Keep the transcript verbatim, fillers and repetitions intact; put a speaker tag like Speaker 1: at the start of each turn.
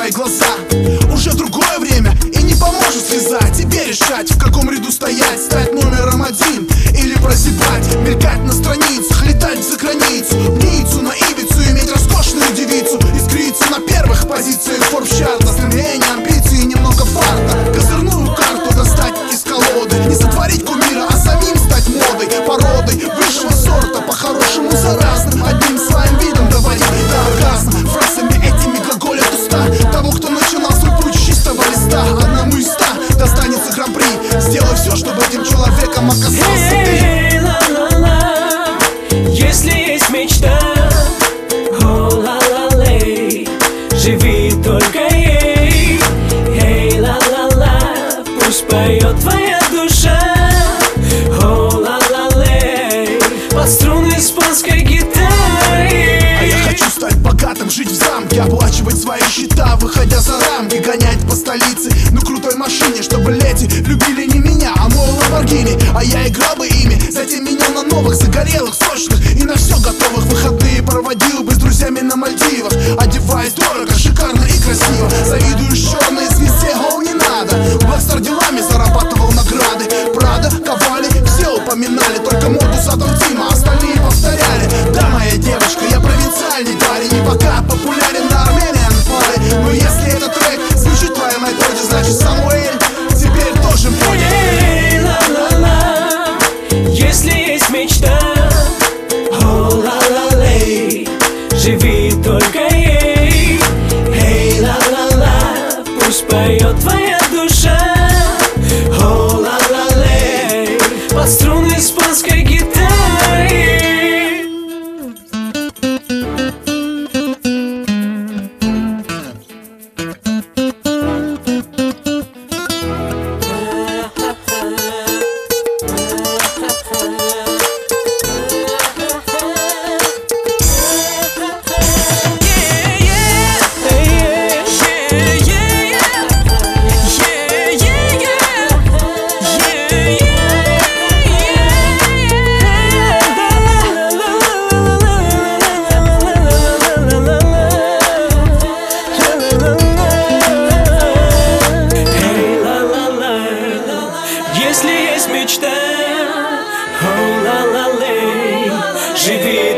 Speaker 1: твои глаза. Уже другое время, и не поможет слеза. Тебе решать, в каком ряду стоять, стать номером один или прозябать, мелькать на страницах, летать за границу, птицу на Ибицу, иметь роскошную девицу, искриться на первых позициях Forbes чарта. Стремление, амбиции, немного фарта, козырную карту достать из колоды, не сотворить кумира, а самим стать модой, породой высшего сорта, по-хорошему заразным, одним своим видом доводить до оргазма. Фразами этими глаголят уста того, кто начинал свой путь с чистого листа. Одному из ста достанется гран-при. Сделай все, чтобы этим человеком оказался ты.
Speaker 2: Если есть мечта, о-ла-ла-лей, живи только ей. Эй, ла-ла-ла, пусть поет твоя душа. О-ла-ла-лей, под струны испанской гитары.
Speaker 1: А я хочу стать богатым, жить в замке, оплачивать свои счета, выходя за рамки, гонять по столице на крутой машине, чтобы леди любили не меня, а мой Ламборгини. А я играл бы ими, затем менял на новых, загорелых, сочных и на все готовых. Выходные проводил бы с друзьями на Мальдивах, одеваясь дорого, шикарно и красиво. Завидуешь черной звезде, гоу, не надо. Блэкстар делами зарабатывал награды. Прада, Кавали, все упоминали, только моду задал Дима, остальные повторяли. Да, моя девочка, я провинциальный парень, и пока популярен на Армениан паре. Но если этот трек звучит в твоем айподе, значит Самуэль теперь тоже понял.
Speaker 2: Эй, ла-ла-ла, если есть мечта, о-ла-ла-лей, живи только ей. Эй, ла-ла-ла, пусть поет твоя душа. О-ла-ла-лей, под струны испанской гитары. Если есть мечта, о-ла-ла-лей, живи